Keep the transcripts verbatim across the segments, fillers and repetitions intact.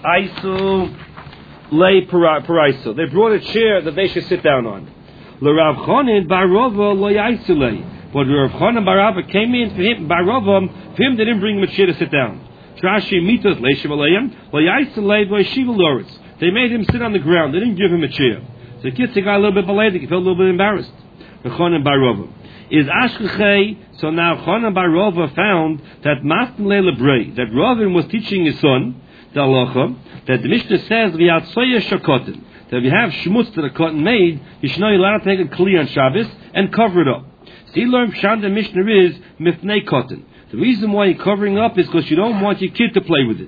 Aisu lay paraiso. They brought a chair that they should sit down on. L'Rav Chonin bar Rava lo yaisu lay. But Rav Chonin bar Rava came in for him. Bar Rava, for him they didn't bring him a chair to sit down. Trashi mitos leishav alayim lo yaisu lay lo yeshiva loritz. They made him sit on the ground. They didn't give him a chair. So the kids got a little bit belated. He felt a little bit embarrassed. Rav Chonin bar Rava is ashkechei. So now Chonin bar Rava found that Mastin le'lebrei, that Ravin was teaching his son the halacha, that the Mishnah says v'yatsoya shakotin, that if you have shmutz that a cotton made, you should know you're allowed to take a kli on Shabbos and cover it up. So he learned Pshat the Mishnah is mifnei cotton. The reason why you're covering up is because you don't want your kid to play with it.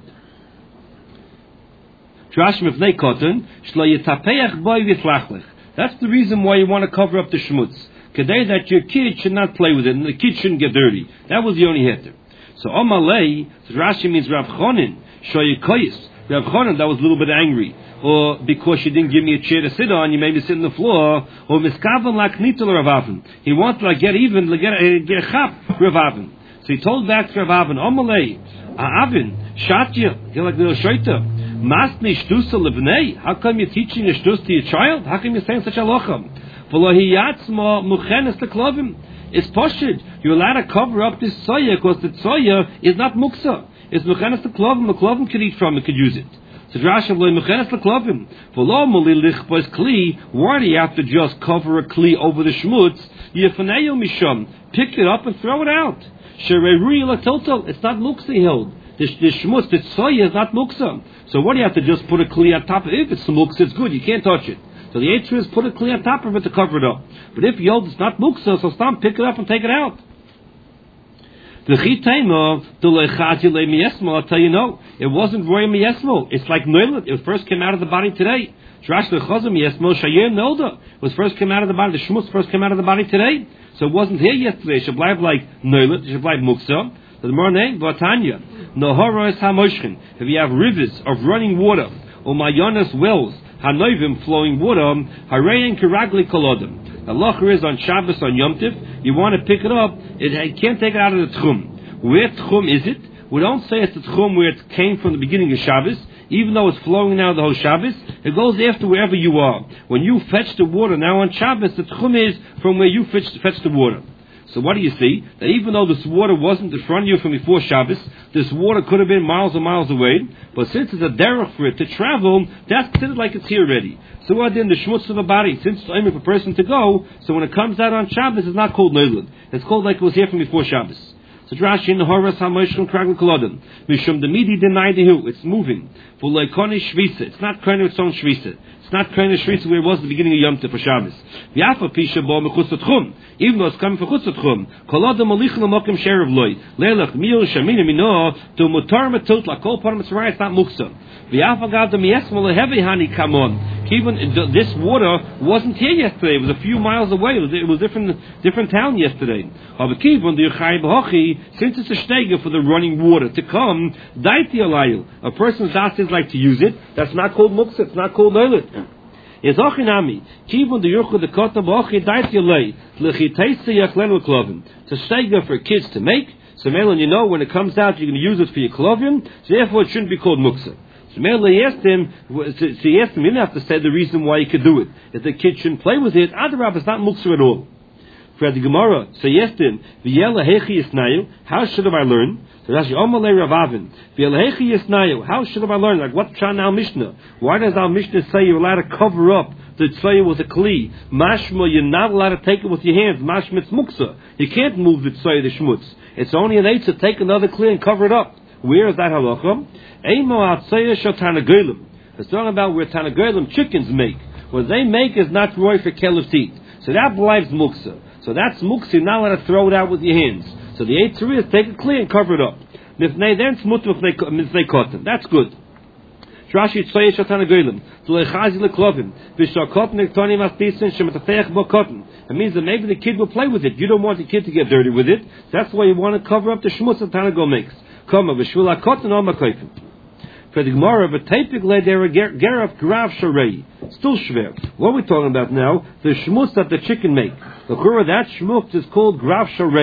Trash mifnei cotton shlo yitapeach boy v'slachlech. That's the reason why you want to cover up the shmutz. Kedei that your kid should not play with it and the kid shouldn't get dirty. That was the only heter. So Omalei, so Rashi means Rav Chonin, Shoyikoyis. Rav Chonin, that was a little bit angry. Or because you didn't give me a chair to sit on, you made me sit on the floor. Or Miskavan Laknitel Rav Avin. He wanted to like, get even, like, get, a, get a chap, Rav Avin. So he told back to Rav Avin, Omalei, Avin, Shatya, you're like little Shoita. Masni Shtusa Lebnei. How come you're teaching a Shtus to your child? How come you're saying such a locham? It's poshid. You're allowed to cover up this soya because the soya is not muksa. It's mechenes the klovim. The klovim could eat from it, could use it. So drashav loy mechenes the klovim. V'lo moli lichbos kli. Why do you have to just cover a kli over the shmutz? Yefaneyo misham. Pick it up and throw it out. Shererui latiltal. It's not muksa held. The, the shmutz, the soya is not muksa. So what do you have to just put a kli on top of it? If it's muksa, it's good. You can't touch it. So the answer is put a kli on top of it to cover it up. But if you hold it's not muksa, so stop, pick it up and take it out. The chitayma, the lechazi le miyesmo, I'll tell you no, it wasn't roy miyesmo. It's like noilet. It first came out of the body today. Trash lechazi miyesmo shayir nolda. It was first came out of the body. The shmutz first came out of the body today. So it wasn't here yesterday. It should blive like noilet. It should blive muksa. The morning, Vatanya, nohora is hamoshkin. If you have rivers of running water or mayonas wells, Hanoivim flowing water, Harein Kiragli Kolodim. The locher is on Shabbos on Yom Tiv. You want to pick it up, it, you can't take it out of the tchum. Where tchum is it? We don't say it's the tchum where it came from the beginning of Shabbos, even though it's flowing now the whole Shabbos. It goes after wherever you are. When you fetch the water now on Shabbos, the tchum is from where you fetch, fetch the water. So what do you see? That even though this water wasn't in front of you from before Shabbos, this water could have been miles and miles away, but since it's a derech for it to travel, that's considered like it's here already. So what then the shmutz of a body, since it's only for a person to go, so when it comes out on Shabbos, it's not called neilud. It's called like it was here from before Shabbos. So Rashi in the Horas HaMoshchim Kragel Kolodin. Mishum the Midi denied the it's moving. For Leikoni Shvisa. It's not kind of its own Shvisa. It's not kind of Shvisa where it was at the beginning of Yom Tov for Shabbos. V'yafa Pisha Bo Mechutz Tchum. Even though it's coming for Chutz Tchum. Kolodin Malichin L'mokim Sherav Loi. Leilach Mil Shamina Mino. To Mutar Matut Lakol Par Mitzrayim. It's not Muksa. V'yafa Gav the Miesma Lehevi Hani Kamon. Even this water wasn't here yesterday. It was a few miles away. It was, it was a different, different town yesterday. Since it's a shtega for the running water to come, daiti alayu. A person's das is like to use it. That's not called muksa. It's not called leilit. It's ochinami. Kivon the yurchu the kota b'ochi daiti alay. L'chiteitze yaklenu klovim. It's a shtega for kids to make. So Melon, you know when it comes out, you're going to use it for your klovim. So therefore, it shouldn't be called muksa. So Melon asked him. So he asked him. You didn't have to say the reason why he could do it. If the kid shouldn't play with it, adarab, it's not muksa at all. For the Gemara, so yes then, v'yela hechi yisnayu, how should have I learned? So that's your Omalei Ravavin. V'yela hechi yisnayu, how should have I learned? Like what Chan al Mishnah? Why does our Mishnah say you're allowed to cover up the tzayah with a kli? Mashma, you're not allowed to take it with your hands. Mashma, it's muksa. You can't move the tzayah, the shmutz. It's only an eight to take another kli and cover it up. Where is that halacha? Eimo atzayah shel tanagolim. It's talking about where tanagolim chickens make. What they make is not roy for kelev teeth. So that believes muksa. So that's muksa, you're not allowed to throw it out with your hands. So the eighth is take it clear and cover it up. Mifnei then smut mifnei cotton. That's good. Rashi tzayeh shatan agolim. T'leichazi leklovim. V'shakot nektoni mastisin shematafeich bo cotton. It means that maybe the kid will play with it. You don't want the kid to get dirty with it. That's why you want to cover up the shmutz that Tanago makes. Koma v'shvula cotton or makoifim. For the Gemara, v'teipik le'dera geraf grav sharei. Still shver. What are we talking about now? The shmutz that the chicken make. The Gemara, that shmutz is called grav sharei.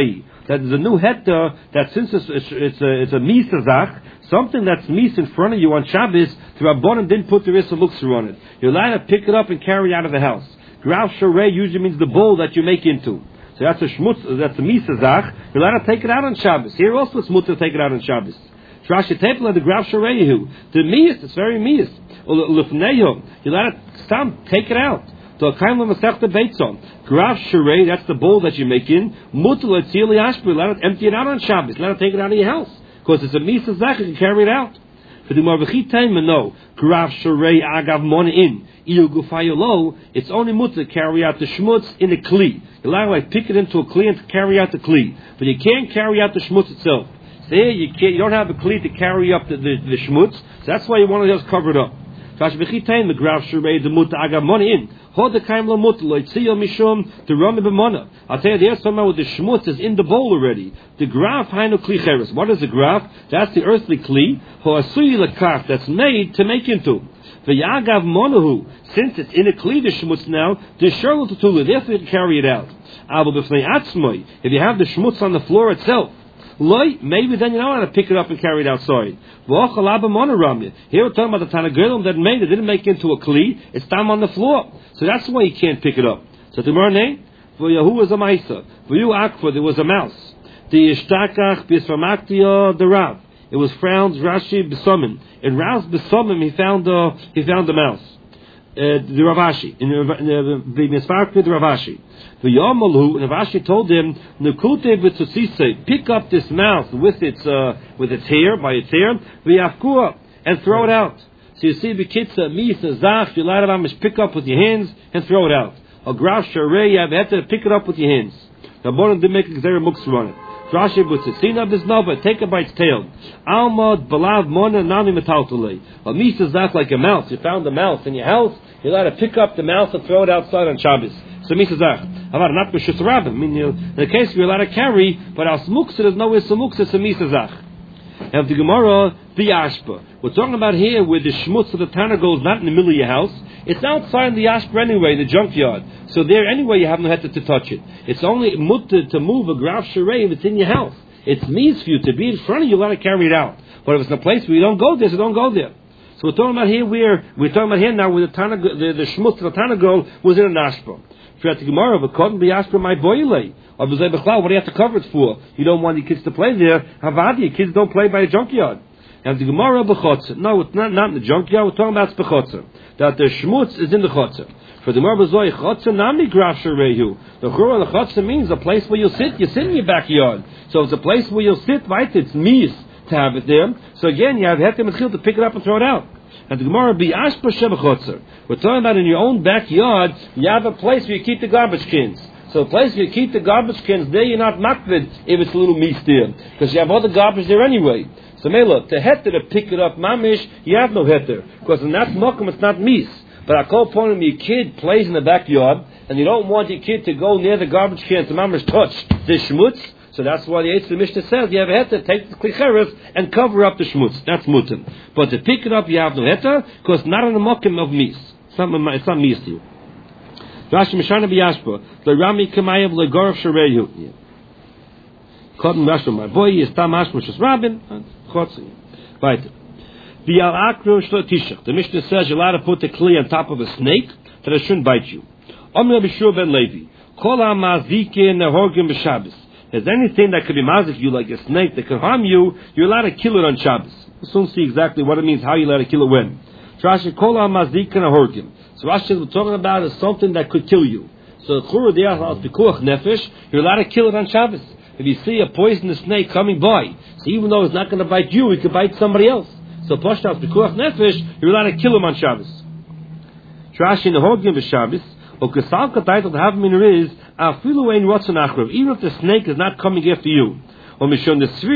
that there's a new heter that since it's it's, it's a it's a misazach, something that's mis in front of you on Shabbos, the Rabbanan didn't put the Rissa Muksa on it. You're allowed to pick it up and carry it out of the house. Grav Sharei usually means the bowl that you make into. So that's a shmutz, that's a misazach. You're allowed to take it out on Shabbos. Here also it's mutter to take it out on Shabbos. Rashi Tepla the Grav Shareihu. The miyas, it's very miyas. Lufneyo, you're allowed to stam, take it out. The kind of masechta beitzon. Grav Sharei, that's the bowl that you make in. Mutter letzili ashper, you're allowed to empty it out on Shabbos. You're allowed to take it out of your house because it's a misazach. You can carry it out. For the Marvachi time, no. Grav Sharei agav mon in. It's only mutter to carry out the shmutz in a kli. You're allowed to like, pick it into a kli and to carry out the kli. But you can't carry out the shmutz itself. So here you, can't, you don't have a kli to carry up the, the, the shmutz. So that's why you want to just cover it up. The Grav Sharei the mutter agav mon in. I'll tell you, there's somehow the shmutz is in the bowl already. The graf hainu kli cheres. What is the graf? That's the earthly kli. Ho'asui lekach, that's made to make into. V'yagav monahu, since it's in a kli the shmutz now, the sherl tutula, therefore you can carry it out. Abo b'fnei atzmoi, if you have the shmutz on the floor itself, Loi, maybe then you know how to pick it up and carry it outside. Here we're talking about the Tanagelim that made it, didn't make it into a kli, it's down on the floor. So that's why you can't pick it up. So tomorrow name, for Yahu was a Maisa, for you Akfa, there was a mouse. The Ishtakach Bisramaktia the Rav. It was found Rashi B'Somim. In Rav's B'Somim he found uh, he found the mouse. Uh, the Ravashi. In the Misfark with Ravashi. The Yamalu, and Ravashi told him, Nekute v'tzutzise, pick up this mouse with its uh, with its hair, by its hair, v'yafkua, and throw it out. So you see the kitza, misa, zach, you let it pick up with your hands and throw it out. A grav sharei, you have to pick it up with your hands. The Boran didn't make a gzera muksa on it. Rashi would say, "Sina biznava, take it by its tail. Almad balav mona nami metaltulei. A misa zach like a mouse. You found a mouse in your house. You're allowed to pick up the mouse and throw it outside on Shabbos. So misa zach. Avar not b'shus rabim. I mean, you, in the case you're allowed to carry, but al smuksa there's no smuksa. It's a misa zach. And the Gemara, the ashpa. We're talking about here where the shmutz of the Tana goes not in the middle of your house. It's outside in the ashpa anyway, in the junkyard. So there anyway you have no head to, to touch it. It's only mutter to move a grav sharei if it's in your house. It's means for you to be in front of you, you got to carry it out. But if it's in a place where you don't go there, so don't go there. So we're talking about here where we're talking about here now where the Tana, the, the shmutz of the Tana go was in an ashpa. What do you have to cover it for? You don't want your kids to play there. Havadi, kids don't play by a junkyard. And the Gemara b'chotzer. No, it's not, not in the junkyard. We're talking about b'chotzer. That the shmutz is in the chotzer. For the Gemara b'zoi, chotzer nami grav sharehu. The chura the chotzer means a place where you'll sit. You sit in your backyard. So it's a place where you'll sit, right? It's mis to have it there. So again, you have hetem and chil to pick it up and throw it out. And the Gemara be ashpa shebachotzer. We're talking about in your own backyard, you have a place where you keep the garbage cans. So a place where you keep the garbage cans, there you're not makvid if it's a little meat there. Because you have all the garbage there anyway. So Mela, to heter to pick it up mamish, you have no heter. Because in that mokum it's not mis. But I call upon him, your kid plays in the backyard, and you don't want your kid to go near the garbage cans to mamish touch the shmutz. So that's why the Eitz the Mishnah says you have a heter, take the klicheres and cover up the shmutz. That's mutim. But to pick it up you have no heter, because not in the mokim of mis. It's not, it's not mis to you. Rashi Mishana b'yashpa, the Rami Kamayev legorov shareyu. Cotton Rashi, my boy, is tam ashmushas rabin, and chotzi. Right. The al akro shlotishach. The Mishnah says you're allowed to put the kli on top of a snake that it shouldn't bite you. Omri Bishur ben Levi. Kol ha'mazike nehorgim b'Shabbos. If there's anything that could be mazik you, like a snake that could harm you, you're allowed to kill it on Shabbos. We'll soon see exactly what it means, how you're allowed to kill it when. Rashi kol ha'mazike nehorgim. So Rashi we're talking about is something that could kill you. So chura diach al pikuach nefesh, you're allowed to kill it on Shabbos. If you see a poisonous snake coming by, so even though it's not going to bite you, it could bite somebody else. So pashta al pikuach nefesh, you're allowed to kill him on Shabbos. Rashi nehorgim b'Shabbos. Even if the snake is not coming after you, his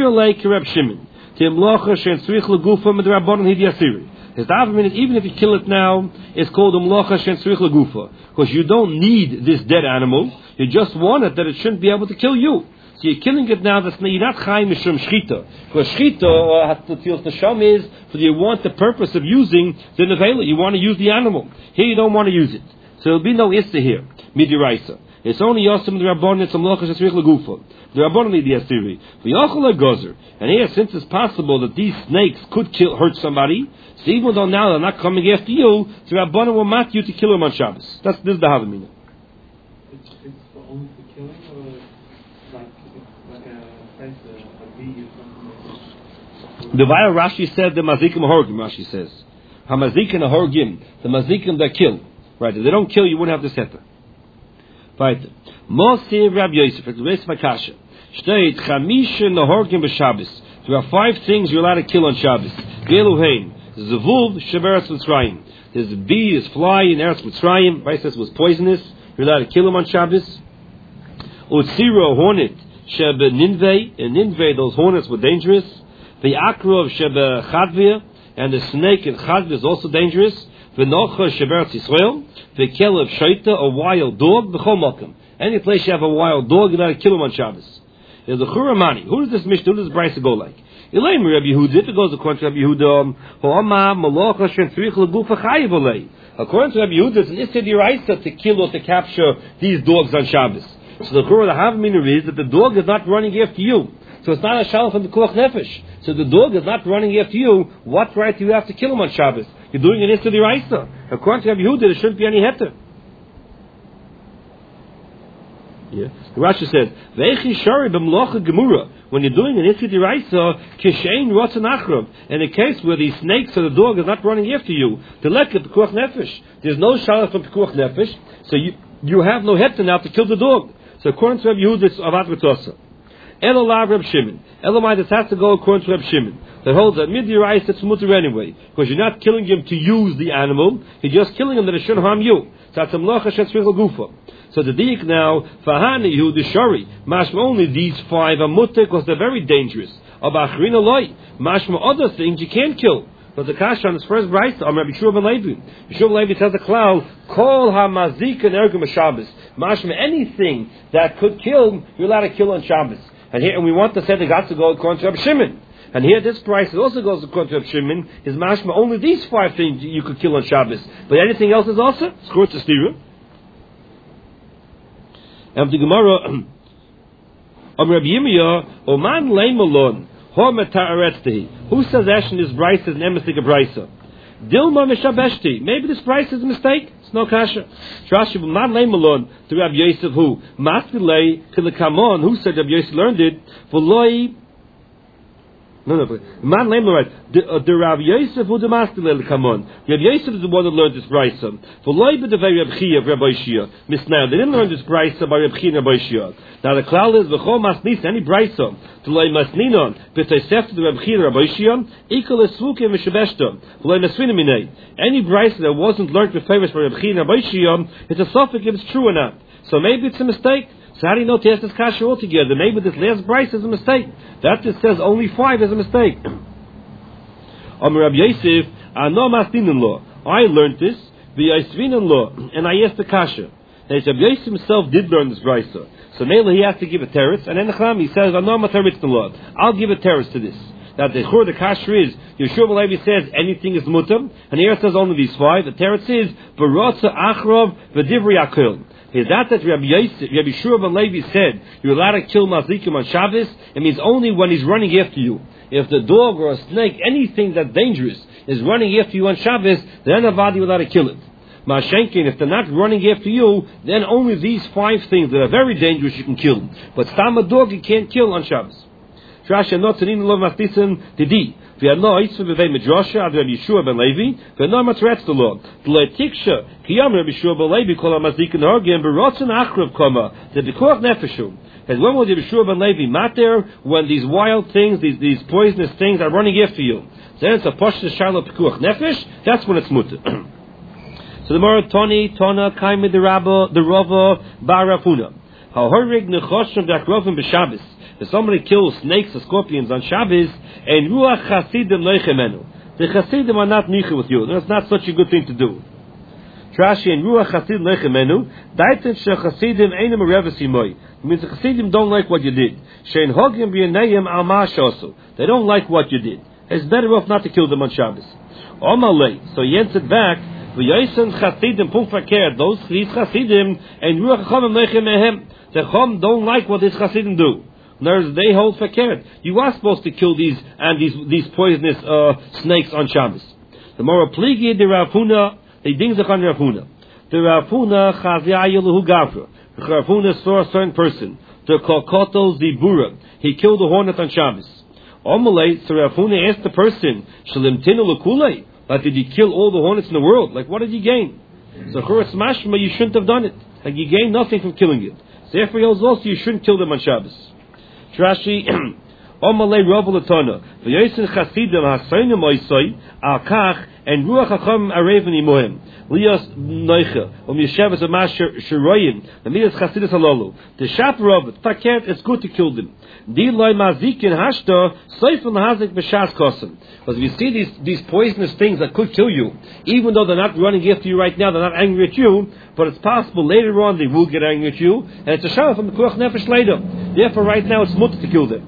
even if you kill it now, it's called umlocha shen tzrich legufa, because you don't need this dead animal. You just want it that it shouldn't be able to kill you. So you're killing it now. That's you're not chayim mishum shchita, because shchita has to feel the sham is for you want the purpose of using the nevela. You want to use the animal. Here you don't want to use it. So there'll be no issa here, midiraisa. It's only Yosim the Rabban, it's a Mlocha Shesrich Legufa. The Rabban need the Asiri. V'yachol Gozer. And here, since it's possible that these snakes could kill, hurt somebody, so even though now they're not coming after you, the Rabban will mat you to kill them on Shabbos. That's, this is the Havamina. It's, it's for only for killing, or like, like a, a, a bee or something like that? The Vayar Rashi said the Mazikim Horgim, Rashi says. Hamazikim Horgim, the Mazikim that kill. Right, if they don't kill, you wouldn't have the setter. Right. Mosir Rab Yosef, it's Reis Makasha. State, Chamisha Nahorgim b'Shabbos. There are five things you're allowed to kill on Shabbos. Geluhein, Zavuv, Sheberetz Mitzrayim. There's a bee, there's fly in Eretz Mitzrayim. Right, says was poisonous. You're allowed to kill him on Shabbos. Utsira, hornet, Shebe Ninveh. In Ninveh, those hornets were dangerous. The Akrov, Shebe Chadvia. And the snake in Chadvia is also dangerous. V'nocha Sheberetz Yisrael. The Kelev Shaita, a wild dog. B'chol Mokum. Any place you have a wild dog, you're allowed to kill him on Shabbos. There's a Churamani. Who does this Mishnah, who does this Brisa go like? Elaim Rabbi Yehuda, if it goes according to Rabbi Yehuda, Ho'ama Malocha Shen Tzrich L'Gufa Chayiv Olei. According to Rabbi Yehuda, it's an Issa D'Oraisa to kill or to capture these dogs on Shabbos. So the Chura, the Havamina is that the dog is not running after you. So it's not a Shalom from the Kuach Nefesh. So the dog is not running after you. What right do you have to kill him on Shabbos? You're doing an Issa D'Oraisa. According to Rabbi Yehuda, there shouldn't be any heter. Yeah. The Rashi says, "Ve'echi shari b'mlocha gemura." When you're doing an Issa D'Oraisa, kishein rotzen achrav. In a case where the snakes or the dog is not running after you, the leket pekuach nefesh. There's no shalach from pekuach nefesh, so you you have no heter now to kill the dog. So according to Rabbi Yehuda, it's avat v'tosa. Elolav Reb Shimon. Elamai, this has to go according to Reb Shimon. That holds that mid D'Oraisa it's mutter anyway, because you're not killing him to use the animal. You're just killing him that it shouldn't harm you. So that's a mlocha shetzrich l'gufa. So the diik now, Fahani Yehuda the Shari, mashma only these five are mutter because they're very dangerous. Abachrin aloi, mashma other things you can't kill. But the kasha on his first brayta, on Rabbi Yeshua ben Levi. Yeshua ben Levi tells the cloud, Kol ha-mazik and ergum Shabbos. Mashma, anything that could kill, you're allowed to kill on Shabbos. And here, and we want to say the got to go according to Rabbi Shimon. And here this price also goes according to Rabbi Shimon, is mashma only these five things you could kill on Shabbos. But anything else is also, it's according to Stira. And the Gemara, Am Rabbi Yirmiyah, Oman leimalon, ho meta'aretztehi. Who says Ashen is Bryce is an emesik of Bryce? Dilma mishabeshti. Maybe this Bryce is a mistake. It's no kasha. Trashi Oman leimalon to Rabbi Yosef who Masvilei Kilakamon. Who said Rabbi Yosef learned it? V'loi. No, no, man, name right. The Rav Yosef who the master come on. Rav Yosef is the one that learned this brayso. For loy be the very Reb Chia of Rabbi Shia. Miss now they didn't learn this brayso by Reb Chia and Rabbi Shia. Now the cloud is v'chol masnis any brayso to loy masninon b'tosef to the Reb Chia and Rabbi Shia equal as svukim v'shebeshto loy masvinim minay. Any brayso that wasn't learned with favors by Reb Chia and Rabbi Shia, it's a suffix if it's true or not. So maybe it's a mistake. So how do you know to ask this kasha altogether? Maybe this last price is a mistake. That just says only five is a mistake. Amar Rabbi Yosef, Ano Masdinin law. I learned this, v'yasvinin law, and I asked the kasha. And Rabbi Yosef himself did learn this brayso. So mainly he has to give a teretz, and then the Chacham he says, Ano Mataritzin law. I'll give a teretz to this. That the chur the kasha is Yeshua ben Levi says anything is mutar, and here it says only these five. The teretz is Barotza Achrov v'Divri Akil. Is that that Rabbi Yosef, Rabbi Yeshua ben Levi said you're allowed to kill mazikim on Shabbos? It means only when he's running after you. If the dog or a snake, anything that's dangerous, is running after you on Shabbos, then avadi you're allowed to kill it. Mashenkin, if they're not running after you, then only these five things that are very dangerous you can kill. But stam a dog you can't kill on Shabbos. Trasha not tanin lo mastisim didi. V'yano yitzvah b'vei midrasha ad Rabbi Yeshua ben Levi v'no matretz the law. V'leitiksha kiyam Rabbi Yeshua ben Levi kol ha'mazik n'hargim b'rotzen achrav kama the b'koach nefeshu. And when was Rabbi Yeshua ben Levi mater? When these wild things, these these poisonous things are running after you. Then it's a pashtus shalom b'koach nefesh. That's when it's mutter. So the Mora Toni Tona Kaimid the Rabba the Rava Barafuna. Ha'horig nechoshem v'akrovim b'Shabbos. If somebody kills snakes or scorpions on Shabbos, and ruach chasidim leichemenu, the chasidim are not nicha with you. That's not such a good thing to do. Trashi and ruach chasidim leichemenu, daiten she chasidim einem revesimoi. It means the chasidim don't like what you did. Shein hogim b'yenayim al ma'ashosu. They don't like what you did. It's better off not to kill them on Shabbos. Omalei. So he answered back, V'yoisen chasidim pum verkehrt. Those these chasidim and ruach chachamim nechem mehem. The chum don't like what these chasidim do. Nurse, they hold verkehrt. You are supposed to kill these and these these poisonous uh, snakes on Shabbos. The more pligi the Rav Huna, they dings on Rav Huna. The Rav Huna chaziyayu lehu gavra. The Rav Huna saw a certain person. The kokoto zibura. He killed a hornet on Shabbos. Omalei, so Rav Huna asked the person, shalimtinu lekulei. Like, did you kill all the hornets in the world? Like, what did you gain? So churas mashma, you shouldn't have done it. Like, you gained nothing from killing it. So therefore, also you shouldn't kill them on Shabbos. Rashi, Omalei Rav Latana, v'yosin chasidim hasaynim oisoi al kach and ruach hacham areven imohem lias noicha um yeshavas amash shiroyim the midas chasidus halalu the shaparov takert it's good to kill them di loy mazikin hashta seifel hazik b'shas kosim because we see these these poisonous things that could kill you even though they're not running after you right now, they're not angry at you, but it's possible later on they will get angry at you, and it's a shayla from the kuach nefesh later. Therefore right now it's mutter to kill them.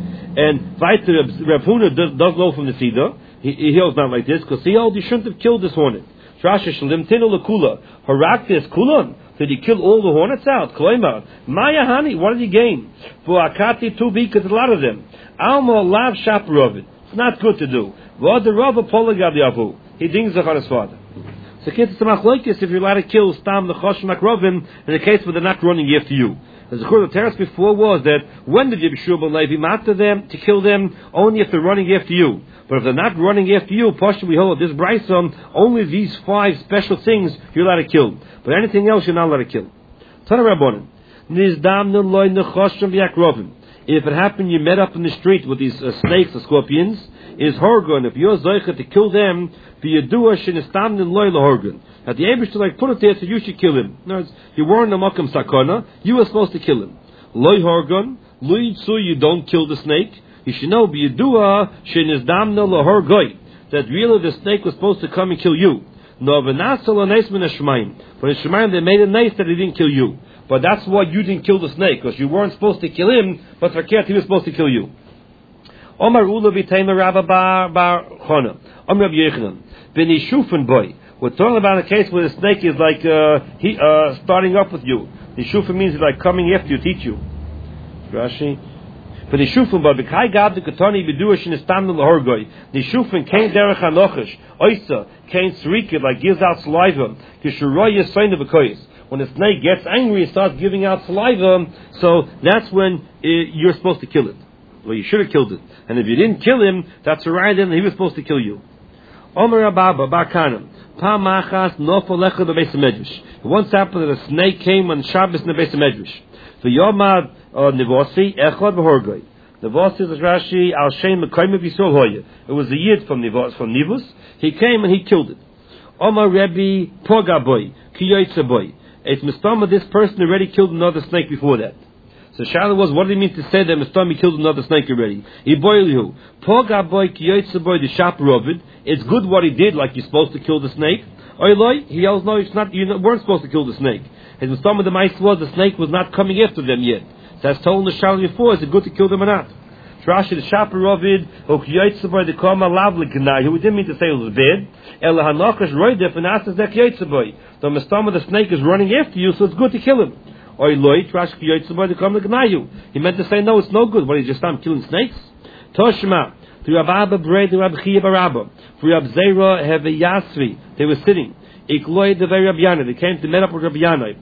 And weiter Rav Huna does, does know from the Sida. He, he holds not like this because he held you shouldn't have killed this hornet. Trasha shalim tinu lekula haraktis kulon. Did he kill all the hornets out? Kloimar Maya Hani. What did he gain? For akati tu because a lot of them. Alma lav shaparovit. It's not good to do. V'ad the Rav polagad yavu. He dings on his father. So kids to machlokes if you're allowed to kill stam the chosh makrovim in the case where they're not running after you. As the Chur of Teres before was that when did Yibshur ben Levi matter them to kill them only if they're running after you. But if they're not running after you, Pasha we hold this Bryson, only these five special things you're allowed to kill. But anything else you're not allowed to kill. Tana Rabbanan. Nizdamnun loy nechoshim v'yakrovim. If it happened you met up in the street with these uh, snakes or scorpions, is horgon. If you're zoicha to kill them, v'yadua shenistamnun loy lehorgon. At the Abish to like put it there so you should kill him. In other words, you weren't a makam sakana, you were supposed to kill him. Loy horgon, loy tzu, you don't kill the snake. You should know, b'yadua shenistamnun lehorgoi. That really the snake was supposed to come and kill you. No, v'nasal anes min hashmayim. But in Shemaim they made it nice that he didn't kill you. But that's why you didn't kill the snake, because you weren't supposed to kill him, but Verkehrt, he was supposed to kill you. Omar Ula v'teimer Rabba bar bar chona. Omar Rabbi Yechanan. B'ni shufen boy. We're talking about a case where the snake is like uh, he uh, starting up with you. The shufen means like coming after you, teach you. Rashi. B'ni shufen boy. B'kai gab the katani b'duash in estam l'horgoi. The shufen came derech hanochesh. Oisa came srikid like gives out saliva. Kishuroy yisayin v'koyis. When the snake gets angry and starts giving out saliva, so that's when it, you're supposed to kill it. Well, you should have killed it. And if you didn't kill him, that's right then he was supposed to kill you. Omer Ababa, Barkanim. Pa machas nofo lecha bebeis medrash. Once happened that a snake came on Shabbos in the beis medrash. V'yomad nivosi echad v'horgoi. Nivosi is Rashi al shem mekayim v'yisol hoya. It was a yid from Nivos, from Nivus. He came and he killed it. Omer Rebbe Pogaboy, Kiyoitzaboy. It's Mistama, this person already killed another snake before that. So Shaila was, what do you mean to say that Mistama killed another snake already? Iboilihu. Pogaboy Kiyoitzaboy the Shaparovid. It's good what he did, like you're supposed to kill the snake. Oiloi, he yells, no, it's not, you weren't supposed to kill the snake. His Mistama the mice was, the snake was not coming after them yet. So that's told in the Shaila before, is it good to kill them or not? Rashi the Shaparovid, or Kiyoitzaboy the Kama Lavlikanai, who didn't mean to say it was bad. Ela Hanokash Roidef and Asas the Kiyoitzaboy. The Mistama the snake is running after you, so it's good to kill him. Or Eloi, Rashi Kiyoitzaboy the Kama Lavlikanai. He meant to say, no, it's no good. What, he just stopped killing snakes? Toshma, to Rabba Bray, to Rabbi Chia Barabba, for Rabbi Zera Heveyasvi, they were sitting. Ikloi the very Rabbi Yana, they came to meet up with Rabbi Yana.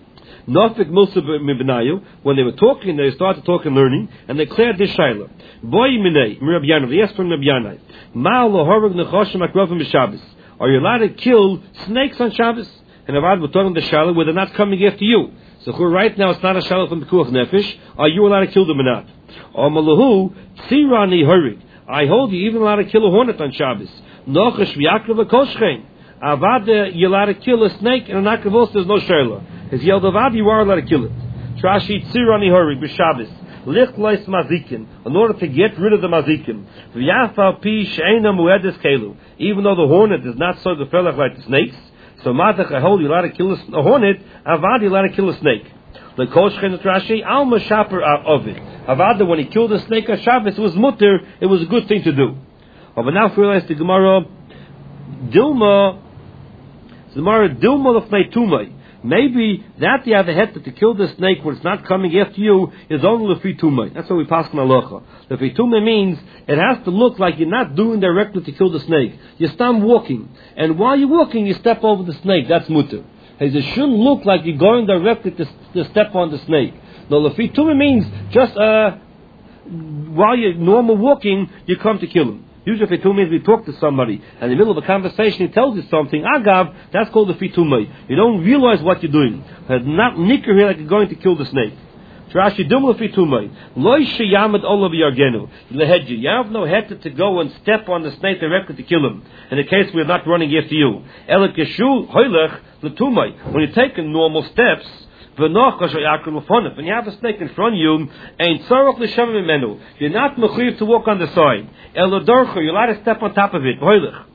Nofik Musa Mibnayu, when they were talking, they started talking and learning, and they declared this Shaila. Boy Minei, Rabbi Yana, they asked from Rabbi Yana, Ma'al Horog Nechoshim Akrovim B'Shabbos. Are you allowed to kill snakes on Shabbos? And Avad were talking to Shaila where they're not coming after you. So right now it's not a Shaila from the Kuach Nefesh. Are you allowed to kill them or not? Amalahu Tzirani Horig. I hold you even allowed to kill a hornet on Shabbos. Nochash V'Yakrav V'Koshchein. Avad, you're allowed to kill a snake, and on Akravos there's no Shaila. His yelled Avad, you are allowed to kill it. Trashi Tzirani Horig B'Shabbos. Lich Lois Mazikim. In order to get rid of the Mazikim. V'Yafal Pi She'ena Muedes Kelu. Even though the hornet is not so gefelach like the snakes. So Matach, I hold you allowed to kill a hornet. Avad, you're allowed to kill a snake. The Koshchen Trashi Alma Shaper of it. Avad, when he killed the snake on Shabbos, it was mutter. It was a good thing to do. But now we realize the Gemara Dilma So the Mara Dilma Lefnei Tumai. Maybe that you have a head to kill the snake when it's not coming after you is only Lefi Tumai. That's what we pass in Halacha. Lefi Tumai means it has to look like you're not doing directly to kill the snake. You stand walking, and while you're walking, you step over the snake. That's mutter. It shouldn't look like you're going directly to, to step on the snake. No, Lefi Tumai means just uh, while you're normal walking, you come to kill him. Usually, Fitum means we talk to somebody, and in the middle of a conversation, he tells you something. Agav, that's called the Fitumay. You don't realize what you're doing. It's not nicker here like you're going to kill the snake. Rashi dum Fitumay. Loi sheyamad olav yargenu. Lehedji. You have no head to go and step on the snake directly to kill him. In the case we're not running after you. Elik yeshu hoylech letumay. When you're taking normal steps, when you have a snake in front of you, you're not mechuyev to walk on the side. You're allowed to step on top of it.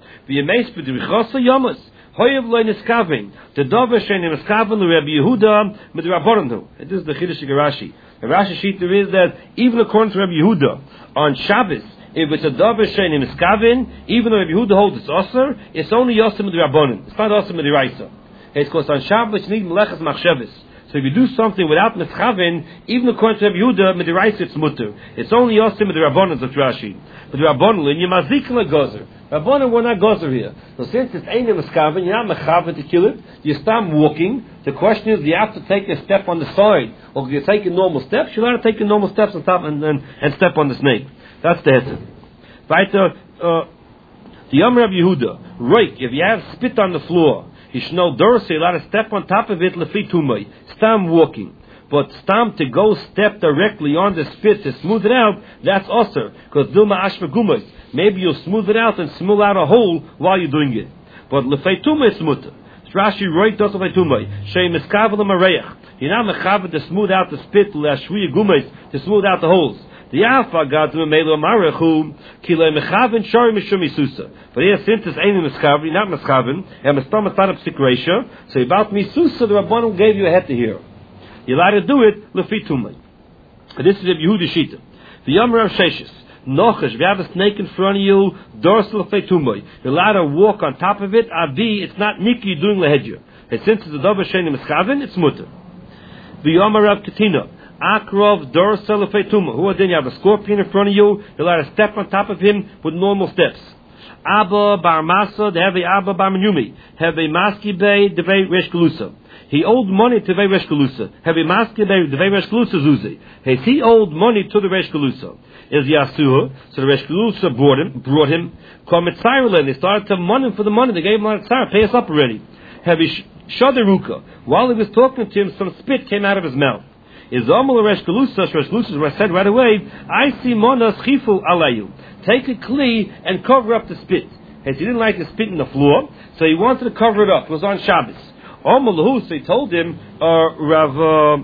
The dover shein miskaven Rabbi Yehuda mit Rabbanan. It is the Chiddush Rashi. The Rashi sheet there is that even according to Rabbi Yehuda on Shabbos, if it's a dover shein miskaven, even though Rabbi Yehuda holds it's osir, it's only osir mit Rabbanan. It's not osir mit Raisa. It's because on Shabbos you need melechas machshavos. So if you do something without mischavin, even according to Rabbi Yehuda, mit Raisa it's mutter. It's only osir mit Rabbanan, that's Rashi. But Rabbanan, and you mazik la gozer. Rabbanan, we're not gozer here. So since it's ain't a mischavin, you're not mechavin to kill it. You start walking. The question is, do you have to take a step on the side, or do you take a normal steps? You're allowed to take a normal steps on top and and, and step on the snake. That's the heter. Weiter, uh, the Yom Rabbi Yehuda, right? If you have spit on the floor, you should know Dorsi, you're allowed to step on top of it lefi tumay. Stam walking. But stam to go step directly on the spit to smooth it out, that's osir. Because dilma ashma gumas. Maybe you'll smooth it out and smooth out a hole while you're doing it. But lefei tumay is mutter. Rashi right does lefei tumay. Shei miskavel mareich. You're not mechavet to smooth out the spit leashviya gumas to smooth out the holes. The Alpha got to Melo Marachu, Kilo Mechavin, Shari Mishumi Susa. But here, since it's ain't Miskavri, not Miskavin, and Mistam Matanab Sikresha, so about Misusa, the Rabbanon gave you a head to hear. You're allowed to do it, Lefitumai. This is a Yehuda Shita. The Yomer of Sheshis. Nochash, if you have a snake in front of you, dorsal Lefitumai. You're allowed to walk on top of it, Abi, it's not Niki doing Lehedja. And since it's a Dover Sheni Miskavin, it's Mutter. The Yomer of Katina. Akrov dorsal Lefetuma. Who then you have a scorpion in front of you, you're allowed to step on top of him with normal steps. Abba bar Masa, they have a Abba bar Menumi. Have a Maski Bay, the Bay Reshkalusa. He owed money to Bay Reshkalusa. Have a Maski Bay, the Bay Reshkalusa Zuzi. Has he owed money to the Reshkalusa? Is Yasuha. So the Reshkalusa brought him, brought him. Come at Cyril, they started to money for the money. They gave him a Cyril, pay us up already. Have a Shadaruka. While he was talking to him, some spit came out of his mouth. Is Amul Reshkalusa, Reshkalusa said right away, I see Monas Chifu Alayu. Take a kli and cover up the spit. And he didn't like the spit in the floor, so he wanted to cover it up. It was on Shabbos. Amul, so he told him, uh, Rav, uh,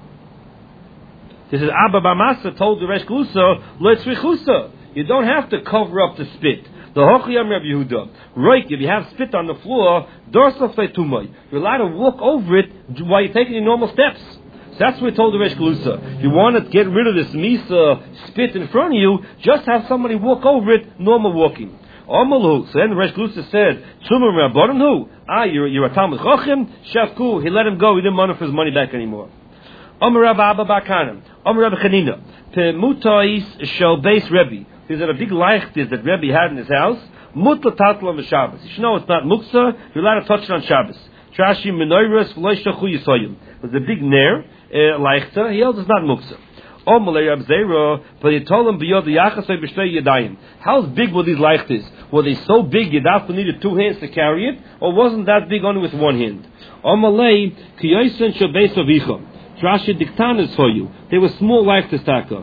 this is Abba Bamasa told the Reshkalusa, Letzrichusa. You don't have to cover up the spit. The Hochiyam Rabbi Yehuda. Right, if you have spit on the floor, dorsal Feitumai. You're allowed to walk over it while you're taking your normal steps. So that's what we told the Resh Galusa. If you want to get rid of this misa spit in front of you, just have somebody walk over it, normal walking. Amalu. So then the Resh Galusa said, Tzumim Rabbanan hu? Ah, you're, you're a Talmud Chacham? Shafku. He let him go. He didn't want him for his money back anymore. Amar Rabba Abba Bakanim. Amar Rabba Chanina. Pemutais shel beis Rebbe. There's a big leichtis that Rebbe had in his house. Mutla tatla on the Shabbos. You should know it's not muksa. You're allowed to touch it on Shabbos. Trashi menoiras v'loy shachu yisoyim. It was a big nair. Leichter, he held it's not muksa. Oh, Malay Abzera, but he told him beyond the Yachasay B'shtei Yadayim. How big were these leichters? Were they so big you needed two hands to carry it, or wasn't that big only with one hand? Oh, Malay Kiyoisen Shabeis Avicha. Trashi Diktanas for you. They were small leichters, Taka.